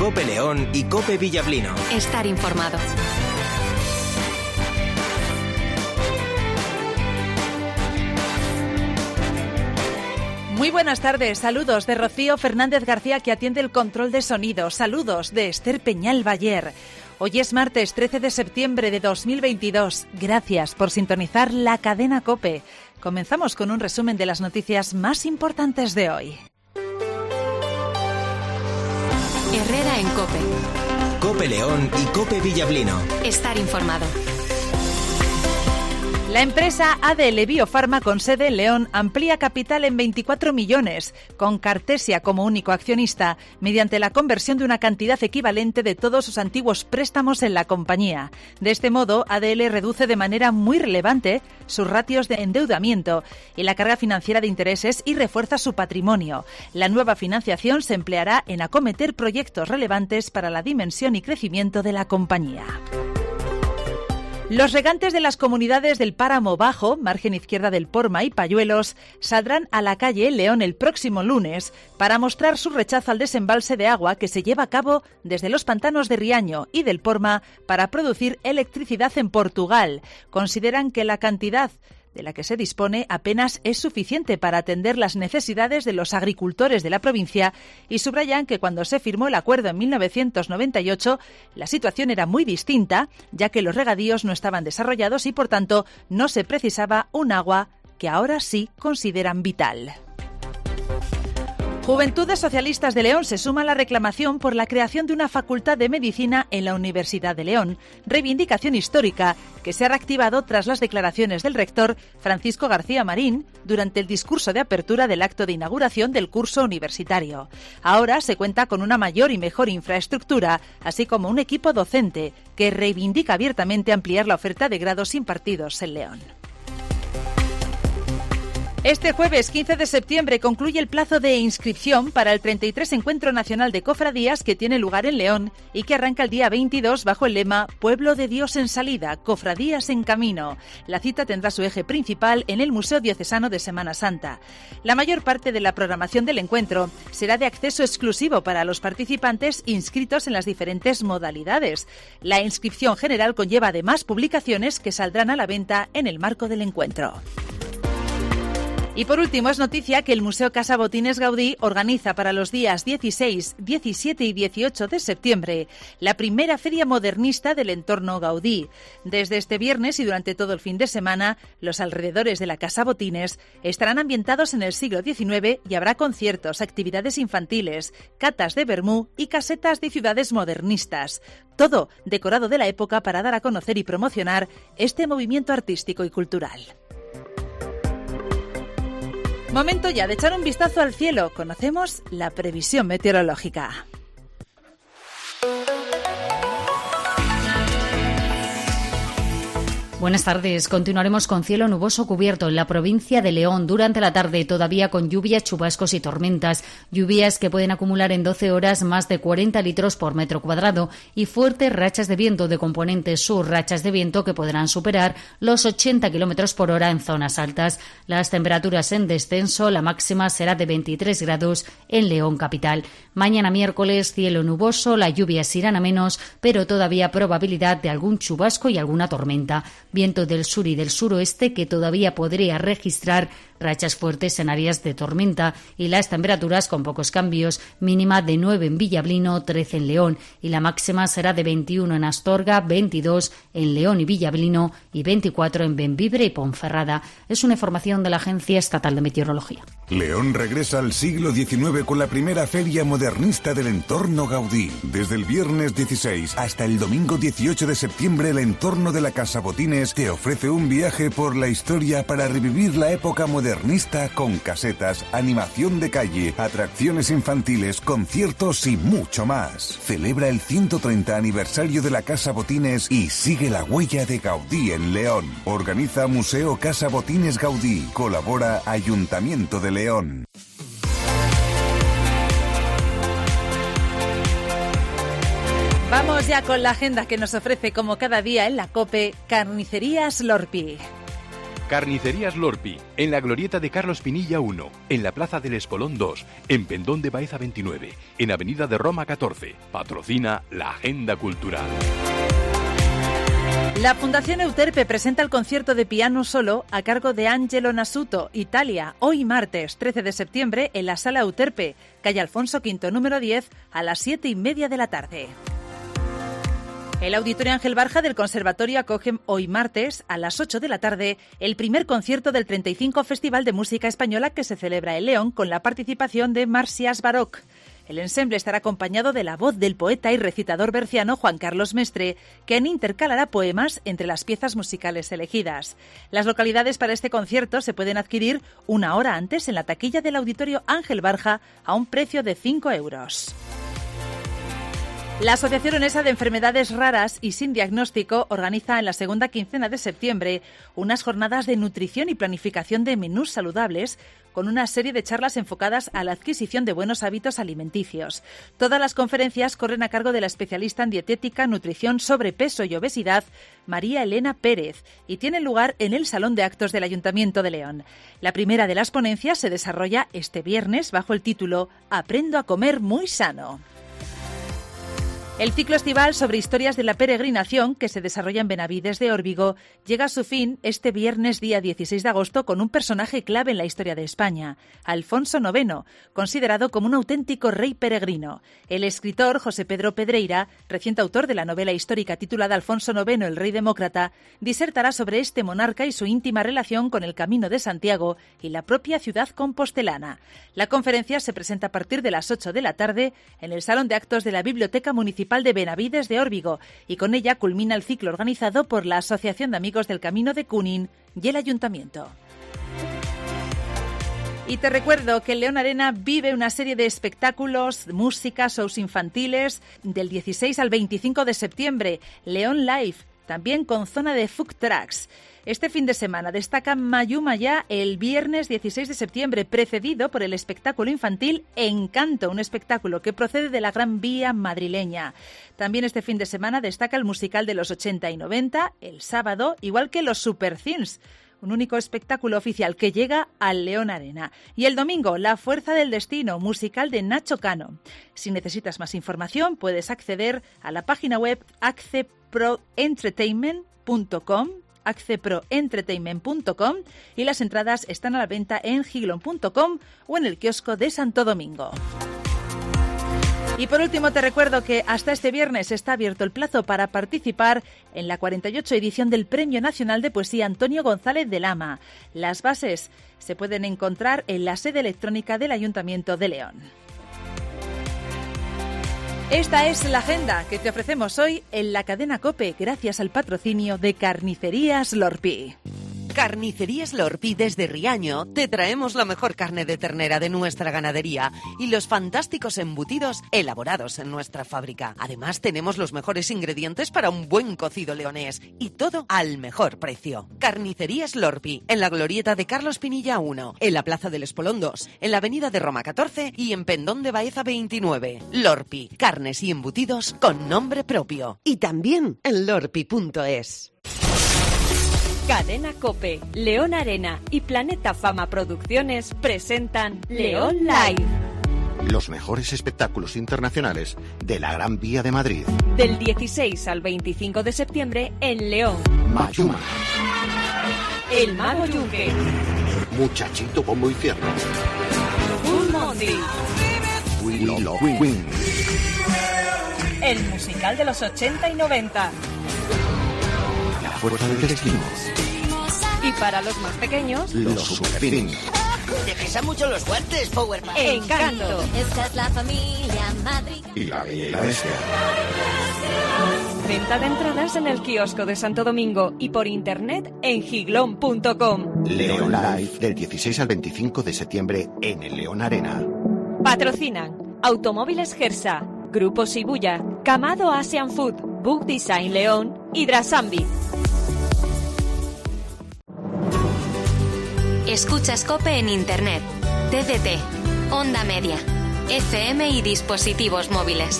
COPE León y COPE Villablino. Estar informado. Muy buenas tardes, saludos de Rocío Fernández García, que atiende el control de sonido. Saludos de Esther Peñal Bayer. Hoy es martes 13 de septiembre de 2022. Gracias por sintonizar la cadena COPE. Comenzamos con un resumen de las noticias más importantes de hoy. Herrera en COPE. COPE León y COPE Villablino. Estar informado. La empresa ADL Biofarma, con sede en León, amplía capital en 24 millones, con Cartesia como único accionista, mediante la conversión de una cantidad equivalente de todos sus antiguos préstamos en la compañía. De este modo, ADL reduce de manera muy relevante sus ratios de endeudamiento y la carga financiera de intereses y refuerza su patrimonio. La nueva financiación se empleará en acometer proyectos relevantes para la dimensión y crecimiento de la compañía. Los regantes de las comunidades del Páramo Bajo, margen izquierda del Porma y Payuelos, saldrán a la calle León el próximo lunes para mostrar su rechazo al desembalse de agua que se lleva a cabo desde los pantanos de Riaño y del Porma para producir electricidad en Portugal. Consideran que la cantidad de la que se dispone apenas es suficiente para atender las necesidades de los agricultores de la provincia y subrayan que cuando se firmó el acuerdo en 1998 la situación era muy distinta, ya que los regadíos no estaban desarrollados y por tanto no se precisaba un agua que ahora sí consideran vital. Juventudes Socialistas de León se suma a la reclamación por la creación de una facultad de medicina en la Universidad de León, reivindicación histórica que se ha reactivado tras las declaraciones del rector Francisco García Marín durante el discurso de apertura del acto de inauguración del curso universitario. Ahora se cuenta con una mayor y mejor infraestructura, así como un equipo docente que reivindica abiertamente ampliar la oferta de grados impartidos en León. Este jueves 15 de septiembre concluye el plazo de inscripción para el 33 Encuentro Nacional de Cofradías que tiene lugar en León y que arranca el día 22 bajo el lema Pueblo de Dios en salida, cofradías en camino. La cita tendrá su eje principal en el Museo Diocesano de Semana Santa. La mayor parte de la programación del encuentro será de acceso exclusivo para los participantes inscritos en las diferentes modalidades. La inscripción general conlleva además publicaciones que saldrán a la venta en el marco del encuentro. Y por último, es noticia que el Museo Casa Botines Gaudí organiza para los días 16, 17 y 18 de septiembre la primera feria modernista del entorno Gaudí. Desde este viernes y durante todo el fin de semana, los alrededores de la Casa Botines estarán ambientados en el siglo XIX y habrá conciertos, actividades infantiles, catas de vermú y casetas de ciudades modernistas. Todo decorado de la época para dar a conocer y promocionar este movimiento artístico y cultural. Momento ya de echar un vistazo al cielo. Conocemos la previsión meteorológica. Buenas tardes. Continuaremos con cielo nuboso cubierto en la provincia de León durante la tarde, todavía con lluvias, chubascos y tormentas. Lluvias que pueden acumular en 12 horas más de 40 litros por metro cuadrado y fuertes rachas de viento de componente sur, rachas de viento que podrán superar los 80 kilómetros por hora en zonas altas. Las temperaturas en descenso, la máxima será de 23 grados en León capital. Mañana miércoles, cielo nuboso, las lluvias irán a menos, pero todavía probabilidad de algún chubasco y alguna tormenta. Viento del sur y del suroeste que todavía podría registrar rachas fuertes en áreas de tormenta y las temperaturas con pocos cambios, mínima de 9 en Villablino, 13 en León y la máxima será de 21 en Astorga, 22 en León y Villablino y 24 en Bembibre y Ponferrada. Es una información de la Agencia Estatal de Meteorología. León regresa al siglo XIX con la primera feria modernista del entorno Gaudí. Desde el viernes 16 hasta el domingo 18 de septiembre, el entorno de la Casa Botines te ofrece un viaje por la historia para revivir la época modernista con casetas, animación de calle, atracciones infantiles, conciertos y mucho más. Celebra el 130 aniversario de la Casa Botines y sigue la huella de Gaudí en León. Organiza Museo Casa Botines Gaudí. Colabora Ayuntamiento de León. Vamos ya con la agenda que nos ofrece como cada día en la COPE Carnicerías Lorpi. Carnicerías Lorpi, en la glorieta de Carlos Pinilla 1, en la Plaza del Espolón 2, en Pendón de Baeza 29, en Avenida de Roma 14. Patrocina la Agenda Cultural. La Fundación Euterpe presenta el concierto de piano solo a cargo de Angelo Nasuto, Italia, hoy martes 13 de septiembre en la Sala Euterpe, calle Alfonso V, número 10, a las 7:30 de la tarde. El Auditorio Ángel Barja del Conservatorio acoge hoy martes a las 8 de la tarde el primer concierto del 35 Festival de Música Española que se celebra en León con la participación de Marsias Baroc. El ensemble estará acompañado de la voz del poeta y recitador berciano Juan Carlos Mestre, quien intercalará poemas entre las piezas musicales elegidas. Las localidades para este concierto se pueden adquirir una hora antes en la taquilla del Auditorio Ángel Barja a un precio de 5 euros. La Asociación Onesa de Enfermedades Raras y Sin Diagnóstico organiza en la segunda quincena de septiembre unas jornadas de nutrición y planificación de menús saludables con una serie de charlas enfocadas a la adquisición de buenos hábitos alimenticios. Todas las conferencias corren a cargo de la especialista en dietética, nutrición, sobrepeso y obesidad, María Elena Pérez, y tienen lugar en el Salón de Actos del Ayuntamiento de León. La primera de las ponencias se desarrolla este viernes bajo el título Aprendo a comer muy sano. El ciclo estival sobre historias de la peregrinación, que se desarrolla en Benavides de Órbigo, llega a su fin este viernes día 16 de agosto con un personaje clave en la historia de España, Alfonso IX, considerado como un auténtico rey peregrino. El escritor José Pedro Pedreira, reciente autor de la novela histórica titulada Alfonso IX, el rey demócrata, disertará sobre este monarca y su íntima relación con el Camino de Santiago y la propia ciudad compostelana. La conferencia se presenta a partir de las 8 de la tarde en el Salón de Actos de la Biblioteca Municipal de Benavides de Órbigo y con ella culmina el ciclo organizado por la Asociación de Amigos del Camino de Cunin y el Ayuntamiento. Y te recuerdo que León Arena vive una serie de espectáculos, música, shows infantiles del 16 al 25 de septiembre, León Live, también con zona de food trucks. Este fin de semana destaca Mayumaya el viernes 16 de septiembre, precedido por el espectáculo infantil Encanto, un espectáculo que procede de la Gran Vía madrileña. También este fin de semana destaca el musical de los 80 y 90, el sábado, igual que los Super Things, un único espectáculo oficial que llega al León Arena. Y el domingo, La Fuerza del Destino, musical de Nacho Cano. Si necesitas más información, puedes acceder a la página web acceproentertainment.com y las entradas están a la venta en giglon.com o en el kiosco de Santo Domingo. Y por último te recuerdo que hasta este viernes está abierto el plazo para participar en la 48 edición del Premio Nacional de Poesía Antonio González de Lama. Las bases se pueden encontrar en la sede electrónica del Ayuntamiento de León. Esta es la agenda que te ofrecemos hoy en la cadena COPE gracias al patrocinio de Carnicerías Lorpi. Carnicerías Lorpi desde Riaño te traemos la mejor carne de ternera de nuestra ganadería y los fantásticos embutidos elaborados en nuestra fábrica. Además tenemos los mejores ingredientes para un buen cocido leonés y todo al mejor precio. Carnicerías Lorpi en la glorieta de Carlos Pinilla 1, en la Plaza del Espolón 2, en la Avenida de Roma 14 y en Pendón de Baeza 29. Lorpi, carnes y embutidos con nombre propio. Y también en lorpi.es. Cadena COPE, León Arena y Planeta Fama Producciones presentan León Live. Los mejores espectáculos internacionales de la Gran Vía de Madrid. Del 16 al 25 de septiembre en León. Mayuma. El Mago Yunque. Muchachito Bombo y Fierro. Full Monty. Willow Queen. El musical de los 80 y 90. La Fuerza del Destino. Y para los más pequeños, Los Superfins. Te pesan mucho los guantes, Powerman. Encanto. Esta es la familia Madrid. Y La Bella y la Bestia. Venta de entradas en el kiosco de Santo Domingo y por internet en giglon.com. León Live del 16 al 25 de septiembre en el León Arena. Patrocinan Automóviles Gersa, Grupo Shibuya, Camado Asian Food, Book Design León y Drasambi. Escuchas COPE en Internet, TDT, Onda Media, FM y dispositivos móviles.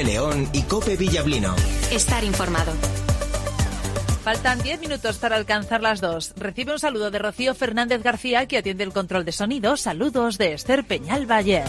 Cope León y Cope Villablino. Estar informado. Faltan 10 minutos para alcanzar las 2. Recibe un saludo de Rocío Fernández García, que atiende el control de sonido. Saludos de Esther Peñalba-Ayer.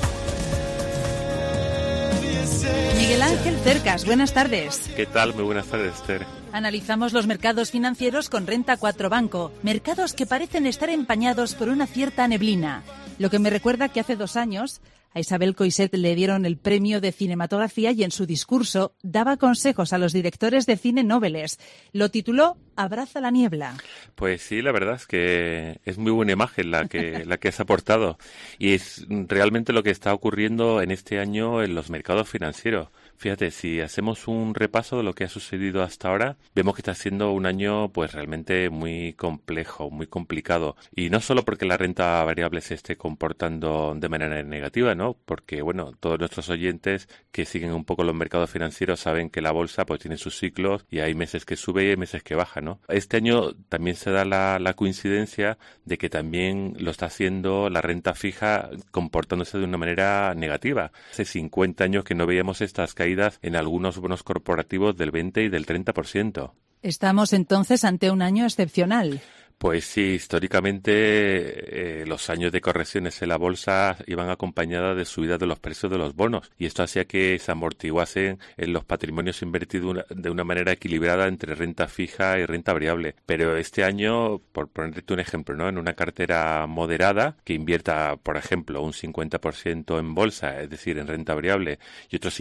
Miguel Ángel Cercas, buenas tardes. ¿Qué tal? Muy buenas tardes, Esther. Analizamos los mercados financieros con Renta 4 Banco. Mercados que parecen estar empañados por una cierta neblina. Lo que me recuerda que hace 2 años a Isabel Coixet le dieron el premio de cinematografía y en su discurso daba consejos a los directores de cine nobles. Lo tituló Abraza la niebla. Pues sí, la verdad es que es muy buena imagen la que has aportado. Y es realmente lo que está ocurriendo en este año en los mercados financieros. Fíjate, si hacemos un repaso de lo que ha sucedido hasta ahora, vemos que está siendo un año pues realmente muy complejo, muy complicado. Y no solo porque la renta variable se esté comportando de manera negativa, ¿no? Porque, bueno, todos nuestros oyentes que siguen un poco los mercados financieros saben que la bolsa pues tiene sus ciclos y hay meses que sube y hay meses que baja, ¿no? Este año también se da la coincidencia de que también lo está haciendo la renta fija comportándose de una manera negativa. Hace 50 años que no veíamos estas caídas en algunos bonos corporativos del 20 y del 30%. Estamos entonces ante un año excepcional. Pues sí, históricamente los años de correcciones en la bolsa iban acompañadas de subidas de los precios de los bonos y esto hacía que se amortiguasen en los patrimonios invertidos de una manera equilibrada entre renta fija y renta variable. Pero este año, por ponerte un ejemplo, ¿no? En una cartera moderada que invierta, por ejemplo, un 50% en bolsa, es decir, en renta variable, y otro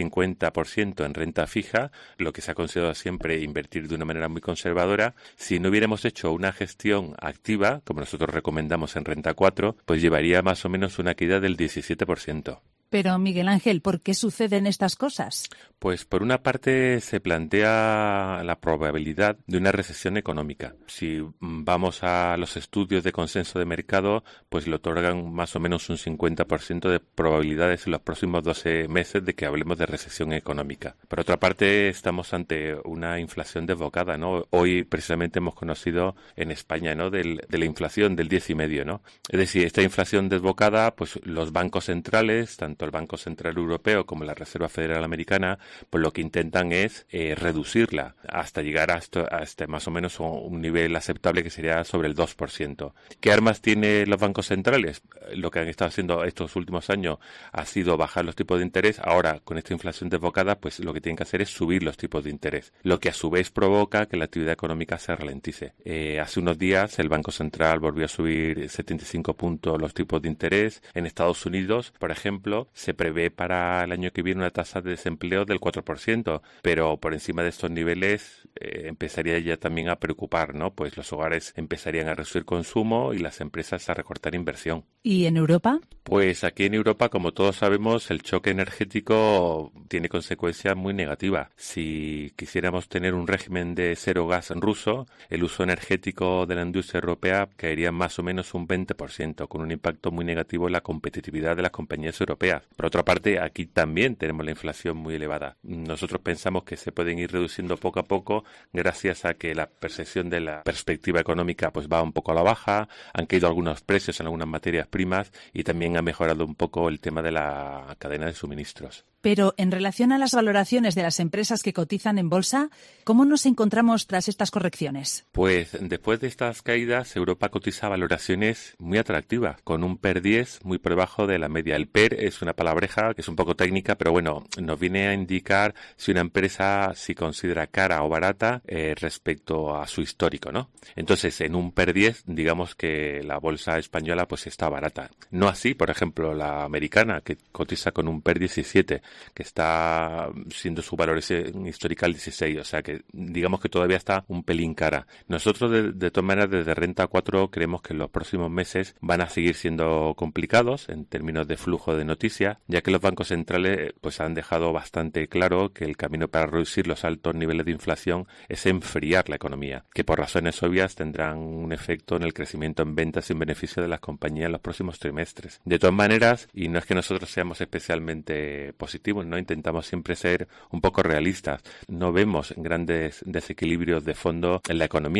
50% en renta fija, lo que se ha considerado siempre invertir de una manera muy conservadora, si no hubiéramos hecho una gestión activa, como nosotros recomendamos en Renta 4, pues llevaría más o menos una caída del 17%. Pero, Miguel Ángel, ¿por qué suceden estas cosas? Pues por una parte se plantea la probabilidad de una recesión económica. Si vamos a los estudios de consenso de mercado, pues le otorgan más o menos un 50% de probabilidades en los próximos 12 meses de que hablemos de recesión económica. Por otra parte, estamos ante una inflación desbocada, ¿no? Hoy precisamente hemos conocido en España, ¿no? De la inflación del 10,5%, ¿no? Es decir, esta inflación desbocada, pues los bancos centrales, tanto el Banco Central Europeo como la Reserva Federal Americana, pues lo que intentan es reducirla hasta llegar hasta más o menos un nivel aceptable que sería sobre el 2%. ¿Qué armas tienen los bancos centrales? Lo que han estado haciendo estos últimos años ha sido bajar los tipos de interés. Ahora, con esta inflación desbocada, pues lo que tienen que hacer es subir los tipos de interés, lo que a su vez provoca que la actividad económica se ralentice. Hace unos días el Banco Central volvió a subir 75 puntos los tipos de interés. En Estados Unidos, por ejemplo, se prevé para el año que viene una tasa de desempleo del 4%, pero por encima de estos niveles empezaría ya también a preocupar, ¿no? Pues los hogares empezarían a reducir consumo y las empresas a recortar inversión. ¿Y en Europa? Pues aquí en Europa, como todos sabemos, el choque energético tiene consecuencias muy negativas. Si quisiéramos tener un régimen de cero gas ruso, el uso energético de la industria europea caería más o menos un 20%, con un impacto muy negativo en la competitividad de las compañías europeas. Por otra parte, aquí también tenemos la inflación muy elevada. Nosotros pensamos que se pueden ir reduciendo poco a poco gracias a que la percepción de la perspectiva económica pues va un poco a la baja, han caído algunos precios en algunas materias primas y también ha mejorado un poco el tema de la cadena de suministros. Pero en relación a las valoraciones de las empresas que cotizan en bolsa, ¿cómo nos encontramos tras estas correcciones? Pues después de estas caídas, Europa cotiza valoraciones muy atractivas, con un PER 10 muy por debajo de la media. El PER es una palabreja que es un poco técnica, pero bueno, nos viene a indicar si una empresa si considera cara o barata respecto a su histórico, ¿no? Entonces, en un PER 10, digamos que la bolsa española pues está barata. No así, por ejemplo, la americana, que cotiza con un PER 17, que está siendo su valor histórico 16, o sea que digamos que todavía está un pelín cara. Nosotros de todas maneras desde Renta 4 creemos que los próximos meses van a seguir siendo complicados en términos de flujo de noticias, ya que los bancos centrales pues han dejado bastante claro que el camino para reducir los altos niveles de inflación es enfriar la economía, que por razones obvias tendrán un efecto en el crecimiento en ventas y en beneficio de las compañías en los próximos trimestres. De todas maneras, y no es que nosotros seamos especialmente positivos, ¿no? Intentamos siempre ser un poco realistas. No vemos grandes desequilibrios de fondo en la economía.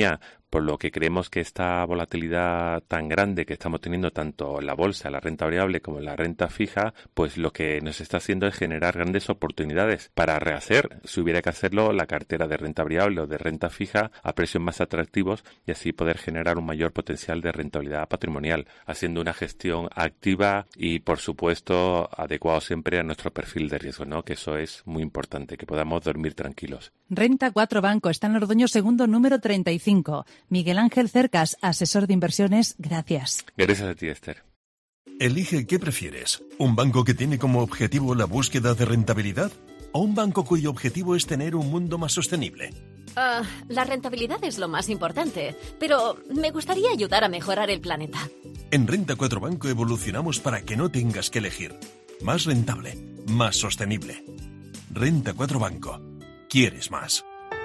por lo que creemos que esta volatilidad tan grande que estamos teniendo tanto en la bolsa, en la renta variable como en la renta fija, pues lo que nos está haciendo es generar grandes oportunidades para rehacer, si hubiera que hacerlo, la cartera de renta variable o de renta fija a precios más atractivos y así poder generar un mayor potencial de rentabilidad patrimonial, haciendo una gestión activa y, por supuesto, adecuado siempre a nuestro perfil de riesgo, ¿no? Que eso es muy importante, que podamos dormir tranquilos. Renta 4 Banco está en Ordoño segundo número 35. Miguel Ángel Cercas, asesor de inversiones, gracias. Gracias a ti, Esther. Elige qué prefieres, ¿un banco que tiene como objetivo la búsqueda de rentabilidad o un banco cuyo objetivo es tener un mundo más sostenible? La rentabilidad es lo más importante, pero me gustaría ayudar a mejorar el planeta. En Renta 4 Banco evolucionamos para que no tengas que elegir. Más rentable, más sostenible. Renta 4 Banco. ¿Quieres más?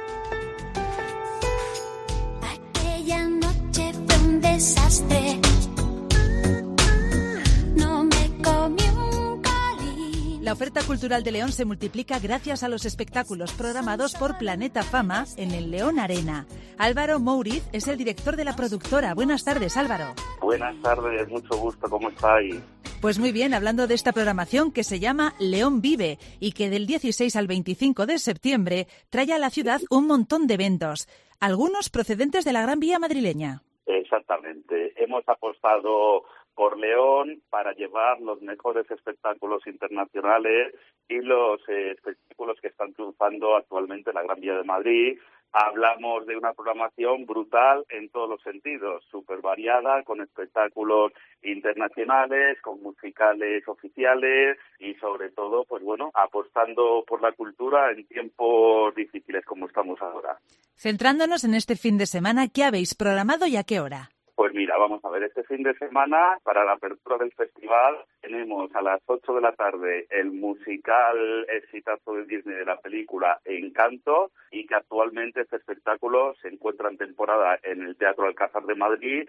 Aquella noche fue un desastre. No me comí un cali. La oferta cultural de León se multiplica gracias a los espectáculos programados por Planeta Fama en el León Arena. Álvaro Mouriz es el director de la productora. Buenas tardes, Álvaro. Buenas tardes, mucho gusto, ¿cómo estáis? Pues muy bien, hablando de esta programación que se llama León Vive y que del 16 al 25 de septiembre trae a la ciudad un montón de eventos, algunos procedentes de la Gran Vía madrileña. Exactamente, hemos apostado por León para llevar los mejores espectáculos internacionales y los espectáculos que están triunfando actualmente en la Gran Vía de Madrid. Hablamos de una programación brutal en todos los sentidos, súper variada, con espectáculos internacionales, con musicales oficiales y sobre todo, pues bueno, apostando por la cultura en tiempos difíciles como estamos ahora. Centrándonos en este fin de semana, ¿qué habéis programado y a qué hora? Pues mira, vamos a ver, este fin de semana, para la apertura del festival, tenemos a las 8 de la tarde el musical exitazo de Disney de la película Encanto, y que actualmente este espectáculo se encuentra en temporada en el Teatro Alcázar de Madrid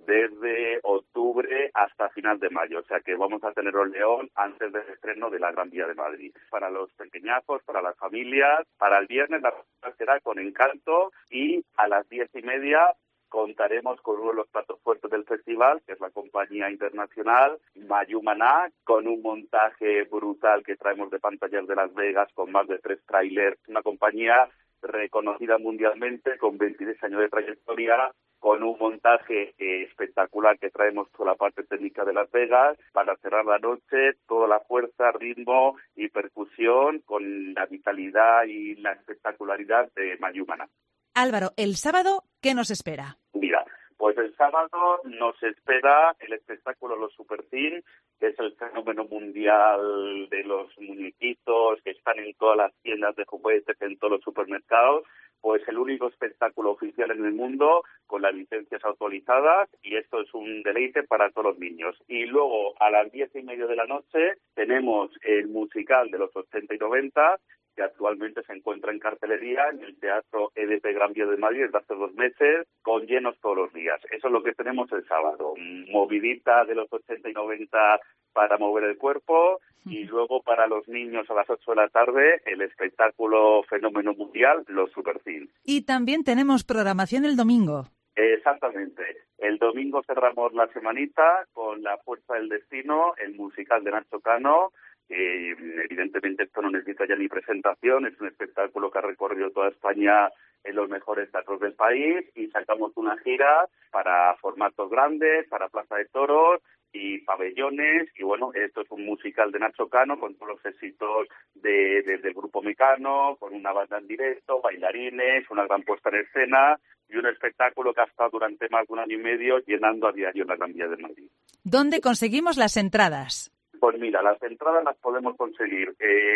desde octubre hasta final de mayo. O sea que vamos a tenerlo en León antes del estreno de la Gran Vía de Madrid. Para los pequeñazos, para las familias, para el viernes la fiesta será con Encanto y a las 10:30 contaremos con uno de los platos fuertes del festival, que es la compañía internacional Mayumana, con un montaje brutal que traemos de pantallas de Las Vegas con más de 3 trailers. Una compañía reconocida mundialmente con 26 años de trayectoria, con un montaje espectacular que traemos toda la parte técnica de Las Vegas para cerrar la noche, toda la fuerza, ritmo y percusión con la vitalidad y la espectacularidad de Mayumana. Álvaro, el sábado, ¿qué nos espera? Mira, pues el sábado nos espera el espectáculo Los Supercine, que es el fenómeno mundial de los muñequitos que están en todas las tiendas de juguetes, en todos los supermercados. Pues el único espectáculo oficial en el mundo con las licencias autorizadas, y esto es un deleite para todos los niños. Y luego a las 10:30 de la noche tenemos el musical de los 80 y 90, que actualmente se encuentra en cartelería en el Teatro EDP Gran Vía de Madrid desde hace 2 meses, con llenos todos los días. Eso es lo que tenemos el sábado. Movidita de los 80 y 90 para mover el cuerpo, y luego para los niños a las 8 de la tarde el espectáculo fenómeno mundial, Los Supercine. Y también tenemos programación el domingo. Exactamente. El domingo cerramos la semanita con La Fuerza del Destino, el musical de Nacho Cano. Evidentemente esto no necesita ya ni presentación, es un espectáculo que ha recorrido toda España en los mejores teatros del país, y sacamos una gira para formatos grandes, para Plaza de Toros y pabellones, y bueno, esto es un musical de Nacho Cano con todos los éxitos del grupo Mecano, con una banda en directo, bailarines, una gran puesta en escena y un espectáculo que ha estado durante más de 1 año y medio llenando a diario la Gran Vía de Madrid. ¿Dónde conseguimos las entradas? Pues mira, las entradas las podemos conseguir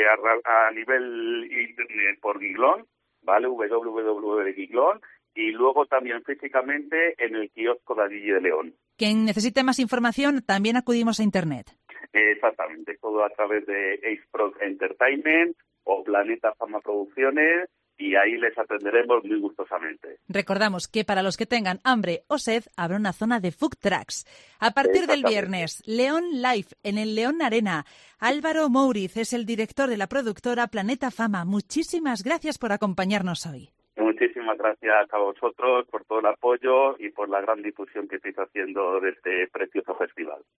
a nivel internet por Giglón, ¿vale? www.giglón, y luego también físicamente en el kiosco de Adilla de León. Quien necesite más información, también acudimos a internet. Exactamente, todo a través de Ace Pro Entertainment o Planeta Fama Producciones, y ahí les atenderemos muy gustosamente. Recordamos que para los que tengan hambre o sed, habrá una zona de food trucks. A partir del viernes, León Live en el León Arena. Álvaro Mouriz es el director de la productora Planeta Fama. Muchísimas gracias por acompañarnos hoy. Muchas Muchísimas gracias a vosotros por todo el apoyo y por la gran difusión que estáis haciendo de este precioso festival.